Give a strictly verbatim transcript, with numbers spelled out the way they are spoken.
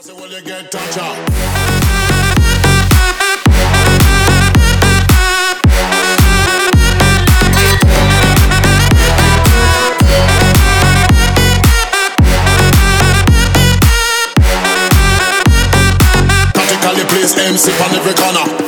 So will you get touch up? Tactically place M C on every corner.